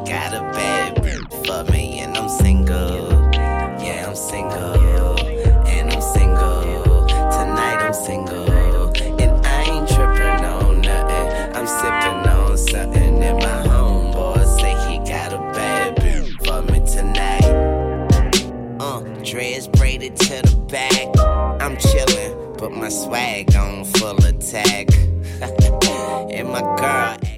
got a bad bitch for me, and I'm single. Yeah, I'm single. And I'm single. Tonight I'm single. And I ain't tripping on nothing. I'm sipping on something. And my homeboy say he got a bad bitch for me tonight. Dreads braided to the back. I'm chillin', but my swag on full attack. And my girl